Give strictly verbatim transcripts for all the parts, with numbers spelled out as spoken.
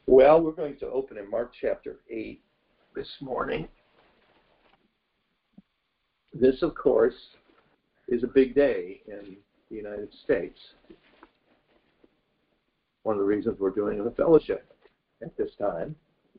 Well, we're going to open in Mark chapter eight this morning. This, of course, is a big day in the United States. One of the reasons we're doing the fellowship at this time.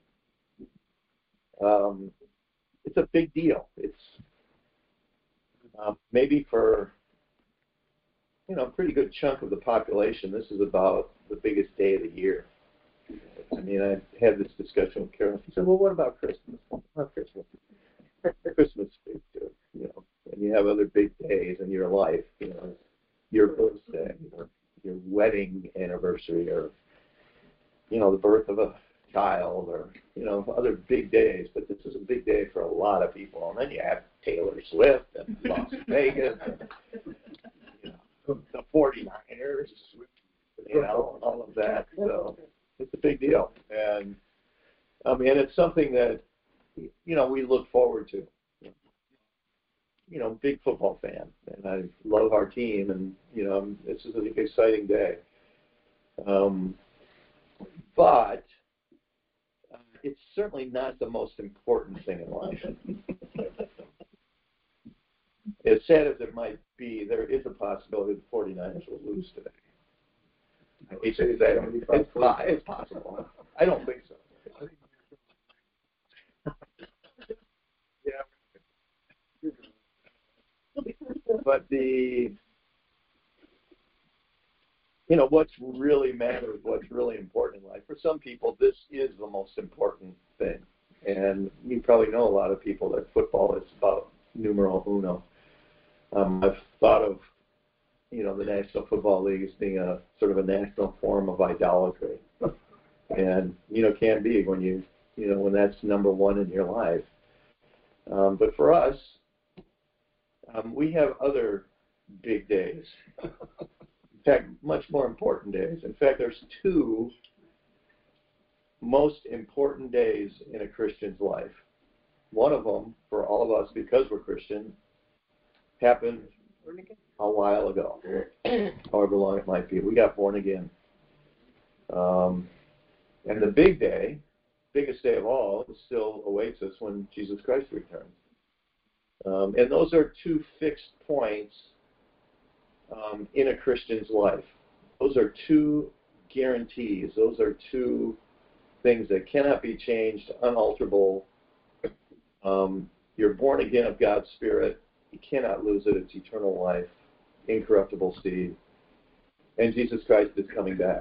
Um, it's a big deal. It's uh, maybe for you know a pretty good chunk of the population, this is about the biggest day of the year. I mean, I had this discussion with Carol. She said, "Well, what about Christmas? What about Christmas? Christmas is big too, you know. And you have other big days in your life, you know, your birthday, or your wedding anniversary, or you know, the birth of a child, or you know, other big days. But this is a big day for a lot of people. And then you have Taylor Swift and Las Vegas, and you know, the forty-niners, you know, all of that. So it's a big deal, and I mean, it's something that you know we look forward to. You know, big football fan, and I love our team, and you know, this is an exciting day. Um, but uh, it's certainly not the most important thing in life. As sad as it might be, there is a possibility the forty-niners will lose today. I hate to say that. It's, it's possible. I don't think so. Yeah. But the, you know, what's really matters, what's really important in life, for some people, this is the most important thing. And you probably know a lot of people that football is about numero uno. Um, I've thought of, you know, the National Football League as being a sort of a national form of idolatry. And, you know, can be when you, you know, when that's number one in your life. Um, but for us, Um, we have other big days. In fact, much more important days. In fact, there's two most important days in a Christian's life. One of them, for all of us, because we're Christian, happened a while ago, however long it might be. We got born again. Um, and the big day, biggest day of all, still awaits us when Jesus Christ returns. Um, and those are two fixed points um, in a Christian's life. Those are two guarantees. Those are two things that cannot be changed, unalterable. Um, you're born again of God's Spirit. You cannot lose it. It's eternal life, incorruptible seed. And Jesus Christ is coming back.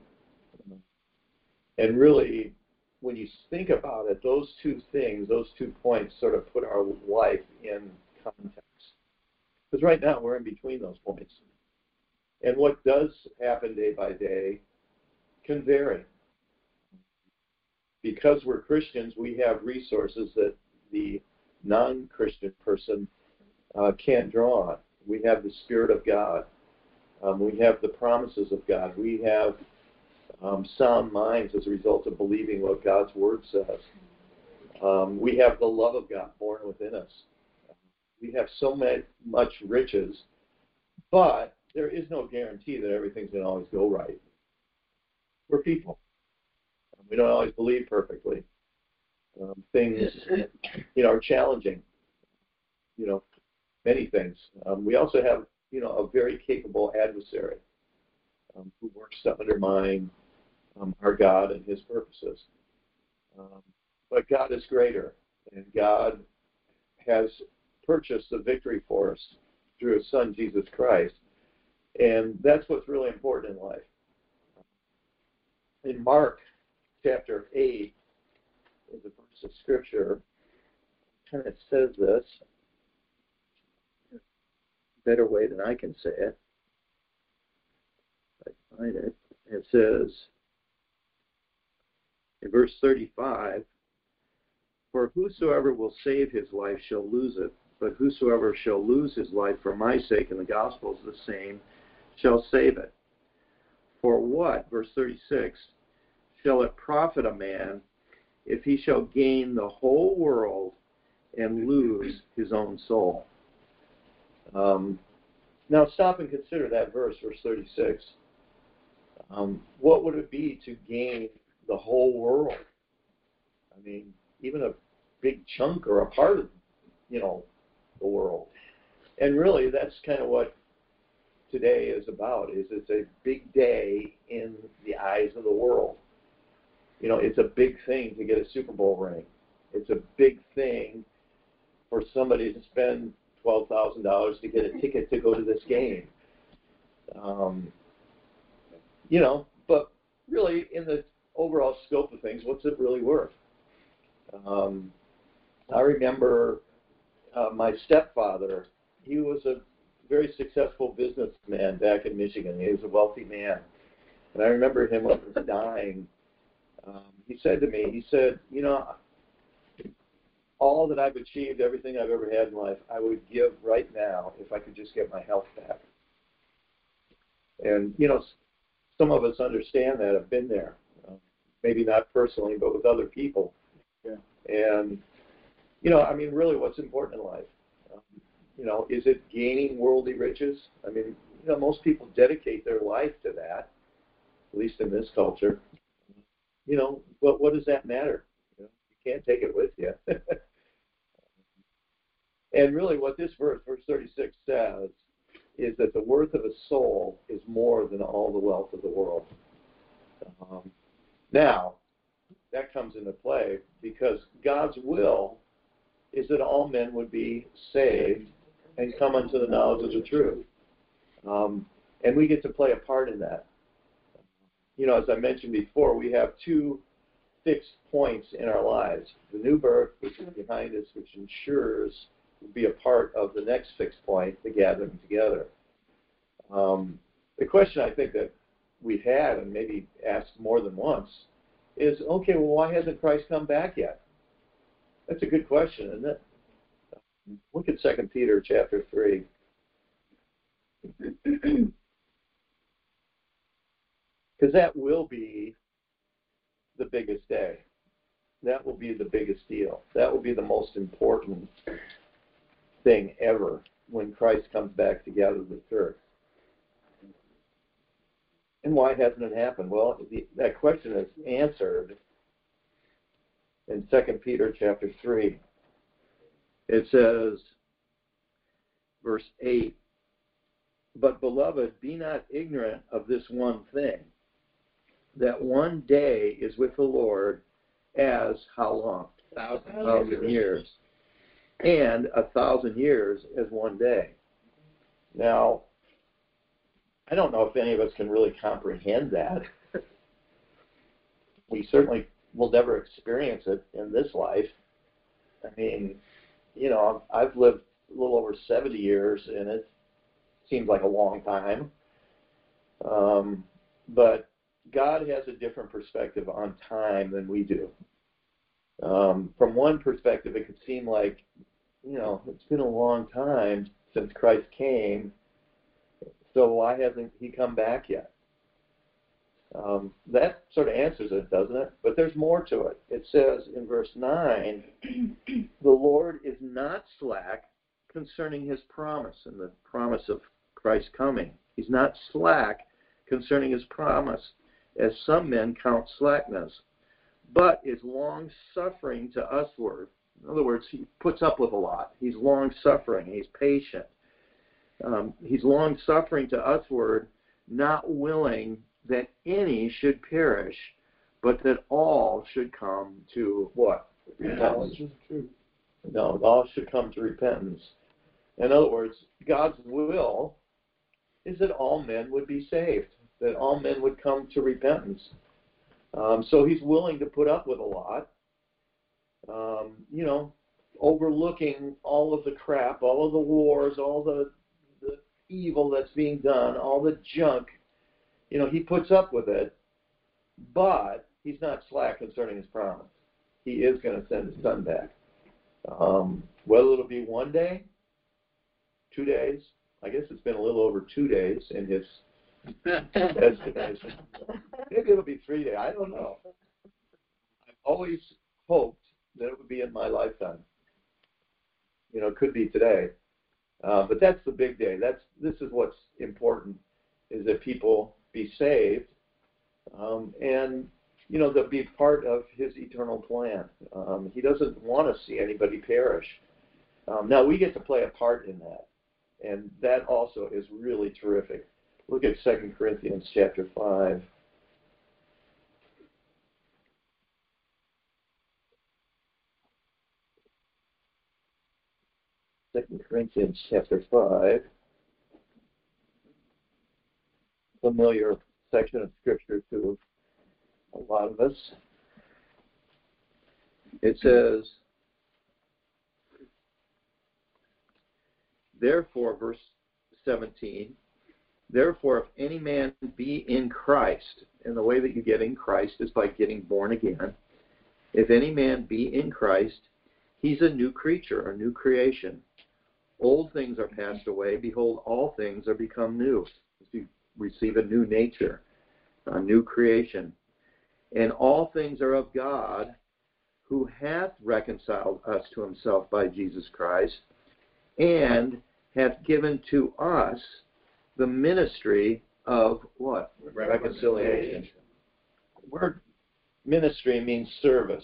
And really, when you think about it, those two things, those two points sort of put our life in context. Because right now we're in between those points. And what does happen day by day can vary. Because we're Christians, we have resources that the non-Christian person uh, can't draw on. We have the Spirit of God. Um, we have the promises of God. We have Um, sound minds as a result of believing what God's Word says. Um, we have the love of God born within us. We have so many, much riches, but there is no guarantee that everything's going to always go right. We're people. We don't always believe perfectly. Um, things, you know, are challenging. You know, many things. Um, we also have, you know, a very capable adversary um, who works to undermine Um, our God and His purposes. Um, but God is greater, and God has purchased the victory for us through His Son, Jesus Christ. And that's what's really important in life. In Mark chapter eight, is a verse of Scripture, kind of says this, a better way than I can say it. If I find it. It says, in verse thirty-five, for whosoever will save his life shall lose it, but whosoever shall lose his life for my sake and the gospel's the same shall save it. For what, verse thirty-six, shall it profit a man if he shall gain the whole world and lose his own soul? Um, now stop and consider that verse, verse thirty-six. Um, what would it be to gain the whole world. I mean, even a big chunk or a part of, you know, the world. And really, that's kind of what today is about, is it's a big day in the eyes of the world. You know, it's a big thing to get a Super Bowl ring. It's a big thing for somebody to spend twelve thousand dollars to get a ticket to go to this game. Um, you know, but really, in the overall scope of things, what's it really worth? Um, I remember uh, my stepfather. He was a very successful businessman back in Michigan. He was a wealthy man. And I remember him when he was dying. Um, he said to me, he said, you know, all that I've achieved, everything I've ever had in life, I would give right now if I could just get my health back. And, you know, some of us understand that, have been there. Uh, maybe not personally, but with other people. Yeah. And, you know, I mean, really what's important in life? Um, you know, is it gaining worldly riches? I mean, you know, most people dedicate their life to that, at least in this culture. You know, but what does that matter? You know, you can't take it with you. And really what this verse, verse thirty-six, says is that the worth of a soul is more than all the wealth of the world. Um, now, that comes into play because God's will is that all men would be saved and come unto the knowledge of the truth. Um, and we get to play a part in that. You know, as I mentioned before, we have two fixed points in our lives. The new birth, which is behind us, which ensures we'll be a part of the next fixed point, the gathering together. Um, the question I think that we've had, and maybe asked more than once, is, okay, well, why hasn't Christ come back yet? That's a good question, isn't it? Look at Second Peter chapter three. Because that will be the biggest day. That will be the biggest deal. That will be the most important thing ever when Christ comes back to gather the church. And why hasn't it happened? Well, the, that question is answered in Second Peter chapter three. It says, verse eight, "But beloved, be not ignorant of this one thing, that one day is with the Lord as how long? Thousand, thousand years. And a thousand years as one day." Now, I don't know if any of us can really comprehend that. We certainly will never experience it in this life. I mean, you know, I've lived a little over seventy years, and it seems like a long time. Um, but God has a different perspective on time than we do. Um, from one perspective, it could seem like, you know, it's been a long time since Christ came, so why hasn't he come back yet? Um, that sort of answers it, doesn't it? But there's more to it. It says in verse nine, "The Lord is not slack concerning his promise," and the promise of Christ coming. He's not slack concerning his promise, as some men count slackness, but is long-suffering to usward. In other words, he puts up with a lot. He's long-suffering. He's patient. Um, he's long-suffering to usward, not willing that any should perish, but that all should come to what? Repentance. No, all should come to repentance. In other words, God's will is that all men would be saved, that all men would come to repentance. Um, so he's willing to put up with a lot, um, you know, overlooking all of the crap, all of the wars, all the, the evil that's being done, all the junk. You know, he puts up with it, but he's not slack concerning his promise. He is going to send his son back. Um, whether it'll be one day, two days, I guess it's been a little over two days in his estimation. Maybe it'll be three days. I don't know. I've always hoped that it would be in my lifetime. You know, it could be today. Uh, but that's the big day. That's this is what's important, is that people be saved. Um, and, you know, to be part of his eternal plan. Um, he doesn't want to see anybody perish. Um, now, we get to play a part in that, and that also is really terrific. Look at Second Corinthians chapter five. Second Corinthians chapter five. Familiar section of Scripture to a lot of us. It says, therefore, verse seventeen, therefore, if any man be in Christ, and the way that you get in Christ is by getting born again. If any man be in Christ, he's a new creature, a new creation. Old things are passed away. Behold, all things are become new. You receive a new nature, a new creation. And all things are of God, who hath reconciled us to himself by Jesus Christ, and hath given to us the ministry of what? Reconciliation. The word ministry means service.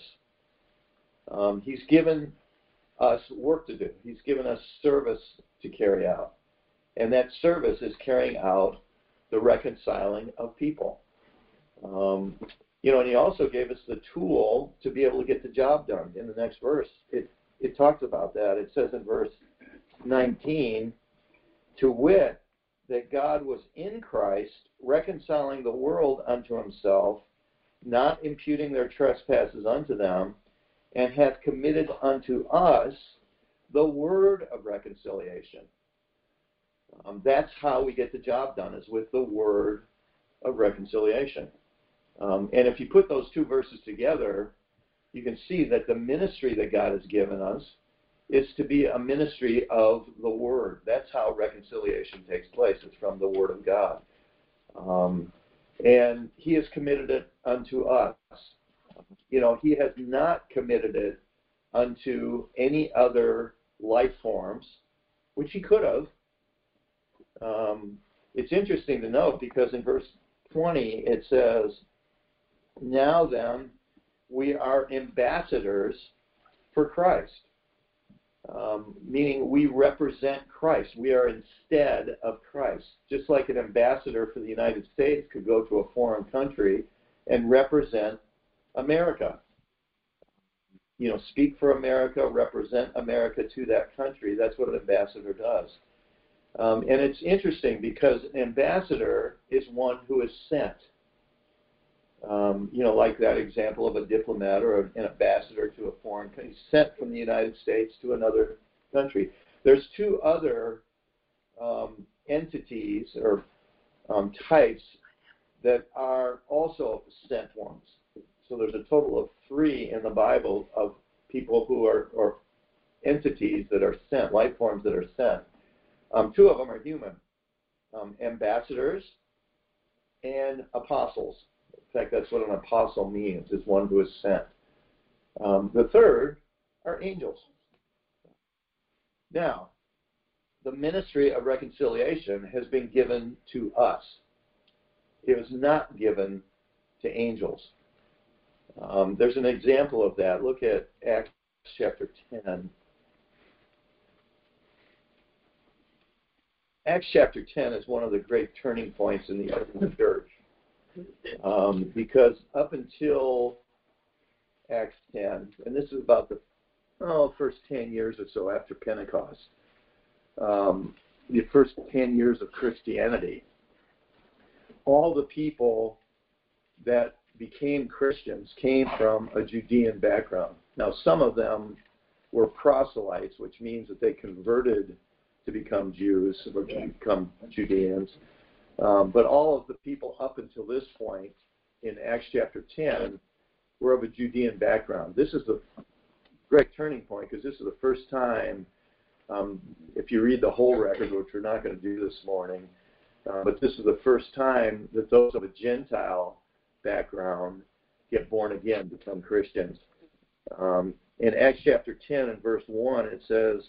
Um, he's given us work to do. He's given us service to carry out. And that service is carrying out the reconciling of people. Um, you know, and he also gave us the tool to be able to get the job done. In the next verse, it, it talks about that. It says in verse nineteen, to wit, that God was in Christ, reconciling the world unto himself, not imputing their trespasses unto them, and hath committed unto us the word of reconciliation. Um, that's how we get the job done, is with the word of reconciliation. Um, and if you put those two verses together, you can see that the ministry that God has given us is to be a ministry of the Word. That's how reconciliation takes place. It's from the Word of God. Um, and He has committed it unto us. You know, He has not committed it unto any other life forms, which He could have. Um, it's interesting to note because in verse twenty it says, now then, we are ambassadors for Christ. Um, meaning we represent Christ. We are instead of Christ. Just like an ambassador for the United States could go to a foreign country and represent America. You know, speak for America, represent America to that country. That's what an ambassador does. Um, and it's interesting because an ambassador is one who is sent. Um, you know, like that example of a diplomat or an ambassador to a foreign country, sent from the United States to another country. There's two other um, entities or um, types that are also sent ones. So there's a total of three in the Bible of people who are, or entities that are sent, life forms that are sent. Um, two of them are human, um, ambassadors and apostles. In fact, that's what an apostle means, is one who is sent. Um, the third are angels. Now, the ministry of reconciliation has been given to us. It was not given to angels. Um, there's an example of that. Look at Acts chapter ten. Acts chapter ten is one of the great turning points in the early church. Um, because up until Acts ten, and this is about the oh, first ten years or so after Pentecost, um, the first ten years of Christianity, all the people that became Christians came from a Judean background. Now, some of them were proselytes, which means that they converted to become Jews or to become Judeans. Um, but all of the people up until this point in Acts chapter ten were of a Judean background. This is the great turning point because this is the first time, um, if you read the whole record, which we're not going to do this morning, uh, but this is the first time that those of a Gentile background get born again, become Christians. Um, in Acts chapter ten and verse one, it says,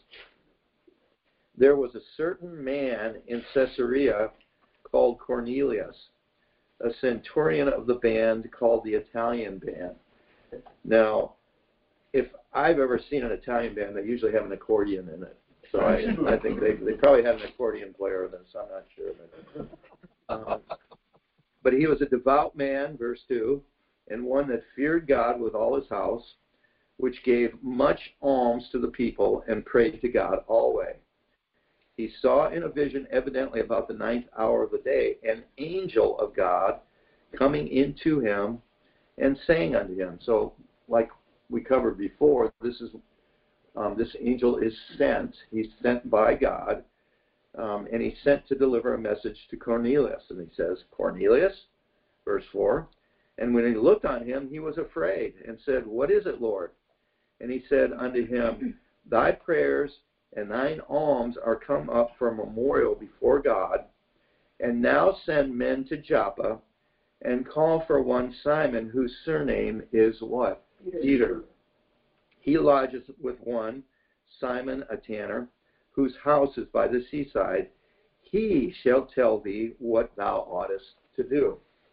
there was a certain man in Caesarea called Cornelius, a centurion of the band called the Italian band. Now, if I've ever seen an Italian band, they usually have an accordion in it. So I, I think they they probably had an accordion player in this. I'm not sure. But, um, but he was a devout man, verse two, and one that feared God with all his house, which gave much alms to the people and prayed to God always. He saw in a vision, evidently about the ninth hour of the day, an angel of God coming into him and saying unto him. So, like we covered before, this is um, this angel is sent. He's sent by God, um, and he's sent to deliver a message to Cornelius. And he says, Cornelius, verse four, and when he looked on him, he was afraid and said, What is it, Lord? And he said unto him, Thy prayers and thine alms are come up for a memorial before God, and now send men to Joppa, and call for one Simon, whose surname is what? Peter. Peter. He lodges with one, Simon a tanner, whose house is by the seaside. He shall tell thee what thou oughtest to do.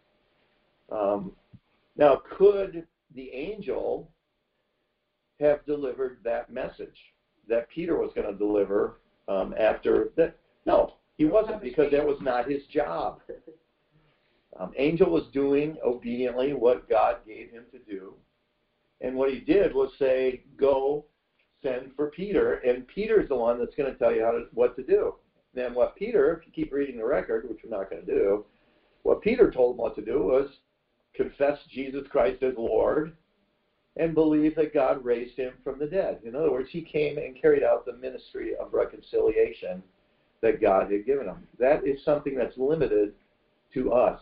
Um, now, could the angel have delivered that message that Peter was going to deliver um, after that? No, he wasn't, because that was not his job. Um, angel was doing obediently what God gave him to do. And what he did was say, go send for Peter. And Peter's the one that's going to tell you how to, what to do. Then what Peter, if you keep reading the record, which we're not going to do, what Peter told him what to do was confess Jesus Christ as Lord and believe that God raised him from the dead. In other words, he came and carried out the ministry of reconciliation that God had given him. That is something that's limited to us.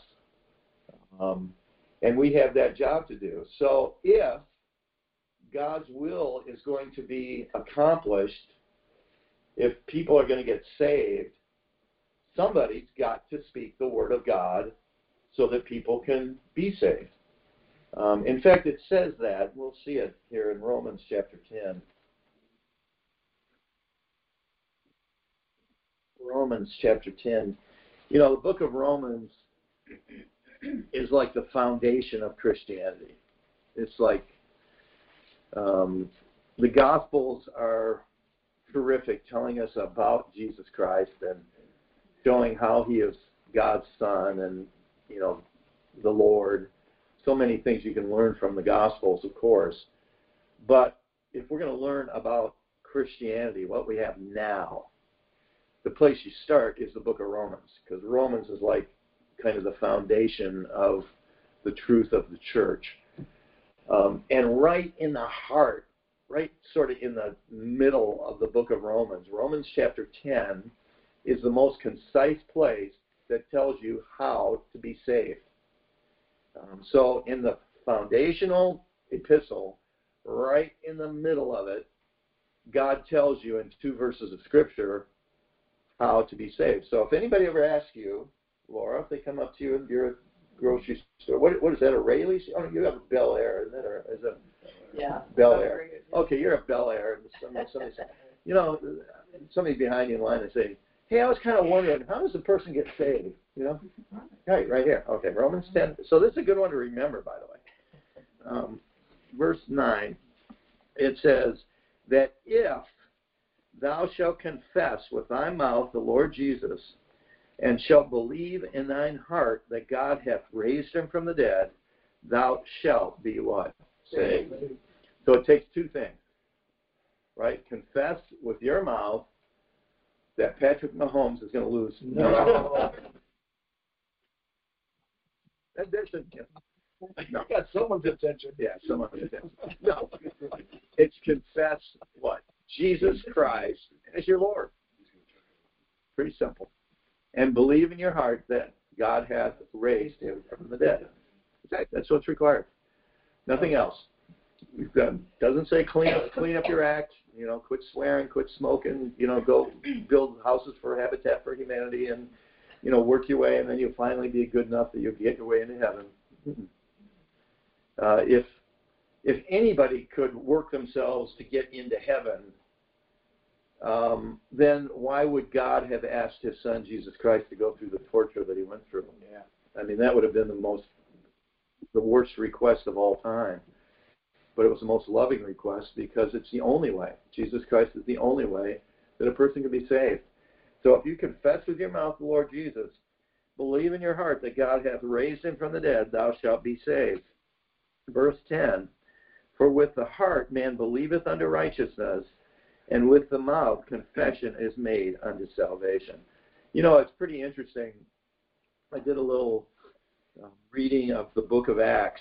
Um, and we have that job to do. So if God's will is going to be accomplished, if people are going to get saved, somebody's got to speak the word of God so that people can be saved. Um, in fact, it says that. We'll see it here in Romans chapter ten. Romans chapter ten. You know, the book of Romans is like the foundation of Christianity. It's like um, the Gospels are terrific, telling us about Jesus Christ and showing how he is God's Son and, you know, the Lord. So many things you can learn from the Gospels, of course. But if we're going to learn about Christianity, what we have now, the place you start is the book of Romans, because Romans is like kind of the foundation of the truth of the church. Um, and right in the heart, right sort of in the middle of the book of Romans, Romans chapter ten is the most concise place that tells you how to be saved. Um, so in the foundational epistle, right in the middle of it, God tells you in two verses of Scripture how to be saved. So if anybody ever asks you, Laura, if they come up to you and you're at a grocery store, what, what is that, a Rayleigh's? Oh, you have a Bel Air, isn't it? Or is it yeah. Bel Air? Okay, you're a Bel Air. And somebody, somebody, you know, somebody behind you in line and say, hey, I was kind of wondering, how does a person get saved? You know? Right, right here. Okay, Romans ten. So this is a good one to remember, by the way. Um, verse nine, it says that if thou shalt confess with thy mouth the Lord Jesus, and shalt believe in thine heart that God hath raised him from the dead, thou shalt be what? Saved. So it takes two things, right? Confess with your mouth that Patrick Mahomes is going to lose. No. that, that should, no. Got someone's attention. Yeah, someone's attention. No. It's confess what? Jesus Christ as your Lord. Pretty simple. And believe in your heart that God hath raised him from the dead. That's what's required. Nothing else. We've got, doesn't say clean up, clean up your act. You know, quit swearing, quit smoking. You know, go build houses for Habitat for Humanity, and you know, work your way, and then you'll finally be good enough that you'll get your way into heaven. Uh, if if anybody could work themselves to get into heaven, um, then why would God have asked his son Jesus Christ to go through the torture that he went through? Yeah. I mean, that would have been the most, the worst request of all time. But it was the most loving request because it's the only way. Jesus Christ is the only way that a person can be saved. So if you confess with your mouth the Lord Jesus, believe in your heart that God hath raised him from the dead, thou shalt be saved. Verse ten, for with the heart man believeth unto righteousness, and with the mouth confession is made unto salvation. You know, it's pretty interesting. I did a little uh, reading of the book of Acts,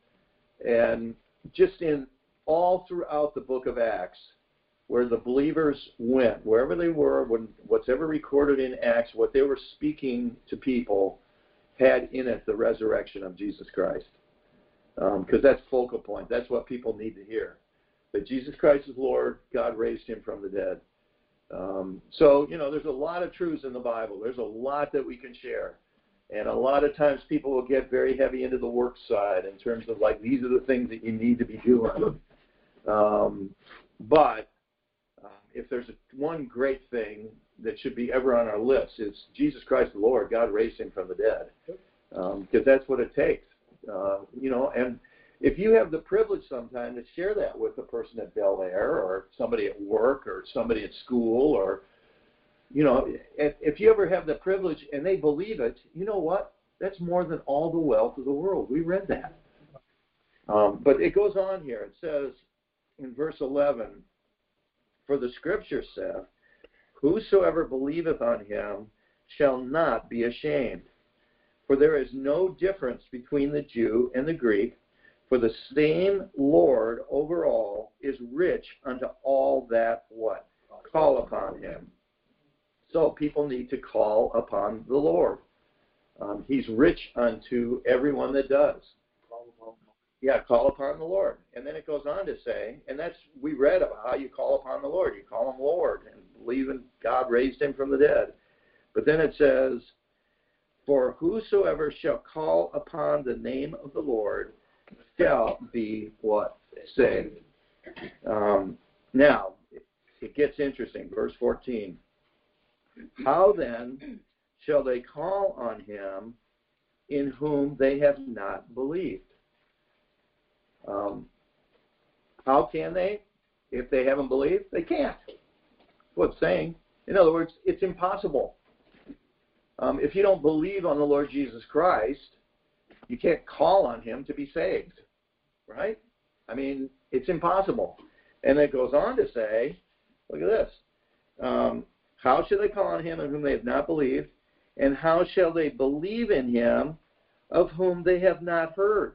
and just in all throughout the book of Acts, where the believers went, wherever they were, when what's ever recorded in Acts, what they were speaking to people had in it the resurrection of Jesus Christ. Because um, that's focal point. That's what people need to hear. That Jesus Christ is Lord, God raised him from the dead. Um, so, you know, there's a lot of truths in the Bible. There's a lot that we can share. And a lot of times people will get very heavy into the work side in terms of, like, these are the things that you need to be doing. Um, but um, if there's a, one great thing that should be ever on our lips is Jesus Christ the Lord, God raised him from the dead. Because um, that's what it takes. Uh, you know, and if you have the privilege sometime to share that with a person at Bel Air or somebody at work or somebody at school or, you know, if, if you ever have the privilege and they believe it, you know what? That's more than all the wealth of the world. We read that. Um, but it goes on here. It says in verse eleven, for the scripture saith, whosoever believeth on him shall not be ashamed. For there is no difference between the Jew and the Greek, for the same Lord over all is rich unto all that what? Call upon him. So people need to call upon the Lord. Um, he's rich unto everyone that does. Yeah, call upon the Lord. And then it goes on to say, and that's, we read about how you call upon the Lord. You call him Lord and believe in God raised him from the dead. But then it says, for whosoever shall call upon the name of the Lord shall be what? Saved. Um, now, it gets interesting. Verse fourteen. How then shall they call on him in whom they have not believed? Um, how can they? If they haven't believed, they can't. That's what it's saying. In other words, it's impossible. Um, if you don't believe on the Lord Jesus Christ, you can't call on him to be saved, right? I mean, it's impossible. And it goes on to say, look at this. Um, how shall they call on him in whom they have not believed? And how shall they believe in him of whom they have not heard?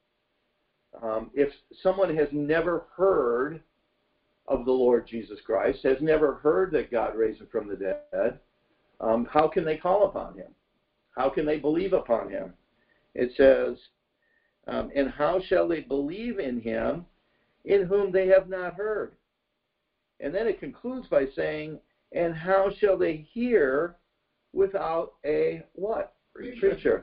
Um, if someone has never heard of the Lord Jesus Christ, has never heard that God raised him from the dead, um, how can they call upon him? How can they believe upon him? It says, um, and how shall they believe in him in whom they have not heard? And then it concludes by saying, and how shall they hear without a what? Preacher.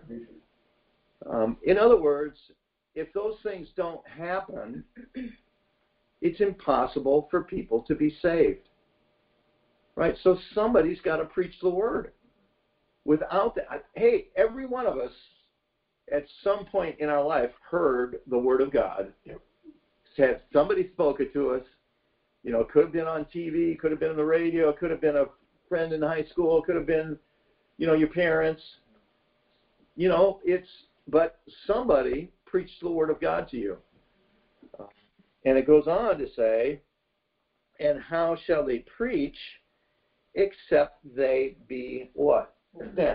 Um, in other words, if those things don't happen, it's impossible for people to be saved. Right? So somebody's got to preach the word. Without that, hey, every one of us at some point in our life heard the word of God. Had somebody spoke it to us. You know, it could have been on T V, could have been on the radio, it could have been a friend in high school, it could have been, you know, your parents. You know, it's, but somebody preached the word of God to you. Uh, and it goes on to say, and how shall they preach except they be what? Sent.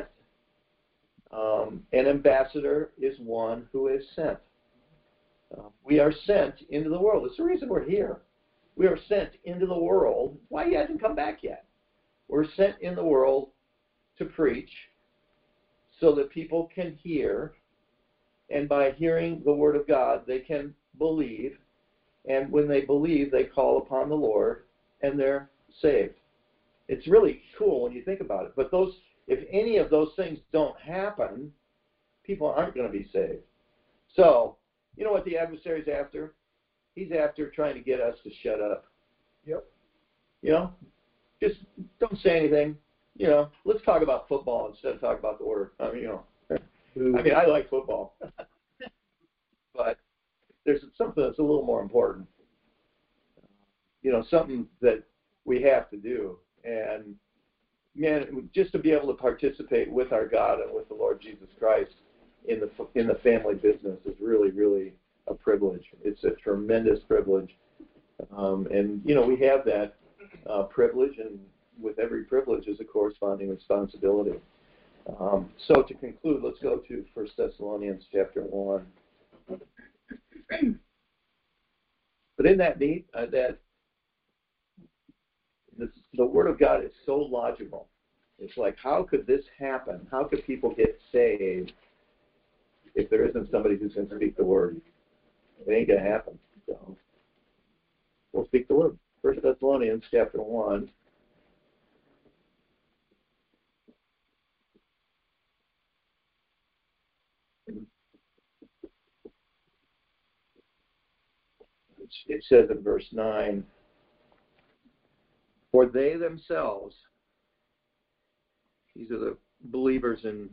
Um, an ambassador is one who is sent. Uh, we are sent into the world. It's the reason we're here. We are sent into the world. Why he hasn't come back yet? We're sent in the world to preach so that people can hear, and by hearing the word of God, they can believe, and when they believe, they call upon the Lord, and they're saved. It's really cool when you think about it. But those, if any of those things don't happen, people aren't going to be saved. So, you know what the adversary's after? He's after trying to get us to shut up. Yep. You know, just don't say anything. You know, let's talk about football instead of talk about the word. I mean, you know, I mean, I like football, but there's something that's a little more important. You know, something that we have to do. And, man, just to be able to participate with our God and with the Lord Jesus Christ in the in the family business is really, really a privilege. It's a tremendous privilege. Um, and, you know, we have that uh, privilege, and with every privilege is a corresponding responsibility. Um, so to conclude, let's go to First Thessalonians chapter one. But isn't that neat? Uh, that this, the Word of God is so logical. It's like, how could this happen? How could people get saved if there isn't somebody who's going to speak the Word? It ain't going to happen. So we'll speak the Word. First Thessalonians chapter one. It says in verse nine, for they themselves, these are the believers in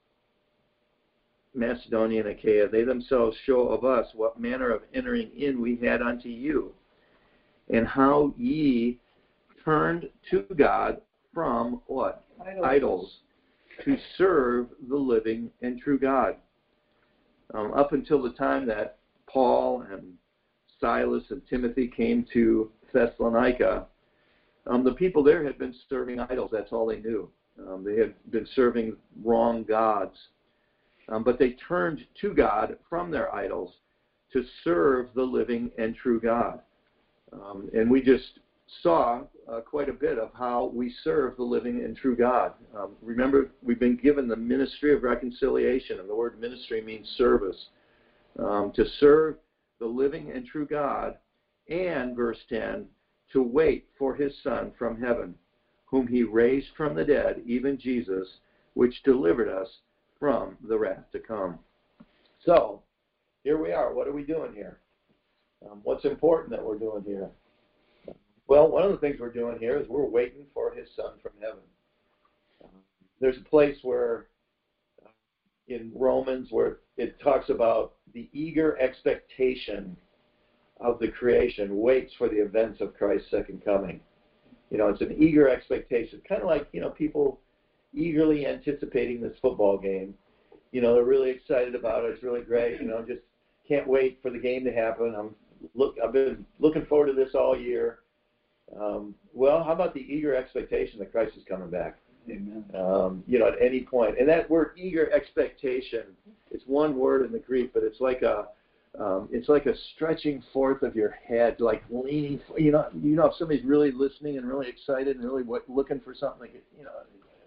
Macedonia and Achaia, they themselves show of us what manner of entering in we had unto you, and how ye turned to God from what? Idols, Idols to serve the living and true God. Um, up until the time that Paul and Silas and Timothy came to Thessalonica, um, the people there had been serving idols. That's all they knew. Um, they had been serving wrong gods. Um, but they turned to God from their idols to serve the living and true God. Um, and we just saw uh, quite a bit of how we serve the living and true God. Um, remember, we've been given the ministry of reconciliation, and the word ministry means service. Um, to serve the living and true God, and, verse ten, to wait for his Son from heaven, whom he raised from the dead, even Jesus, which delivered us from the wrath to come. So, here we are. What are we doing here? Um, what's important that we're doing here? Well, one of the things we're doing here is we're waiting for his Son from heaven. Um, there's a place where, uh, in Romans, where it talks about the eager expectation of the creation waits for the events of Christ's second coming. You know, it's an eager expectation, kind of like, you know, people eagerly anticipating this football game. You know, they're really excited about it. It's really great. You know, just can't wait for the game to happen. I'm look. I've been looking forward to this all year. Um, well, how about the eager expectation that Christ is coming back? Amen. Um, you know, at any point. And that word eager expectation, it's one word in the Greek, but it's like a um, it's like a stretching forth of your head, like leaning. You know, you know, if somebody's really listening and really excited and really w- looking for something, like, you know,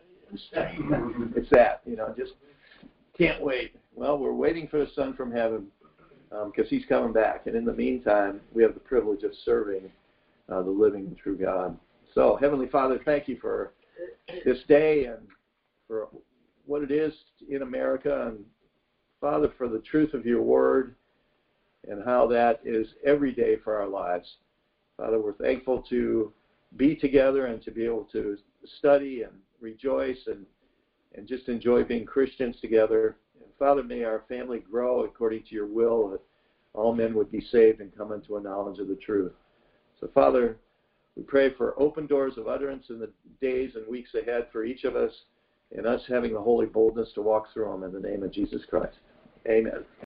it's that. You know, just can't wait. Well, we're waiting for the Son from heaven because um, he's coming back, and in the meantime, we have the privilege of serving uh, the living and true God. So, Heavenly Father, thank you for this day and for what it is in America, and Father, for the truth of your word and how that is every day for our lives. Father, we're thankful to be together and to be able to study and rejoice and, and just enjoy being Christians together. And Father, may our family grow according to your will, that all men would be saved and come into a knowledge of the truth. So, Father, we pray for open doors of utterance in the days and weeks ahead for each of us, and us having the holy boldness to walk through them in the name of Jesus Christ. Amen.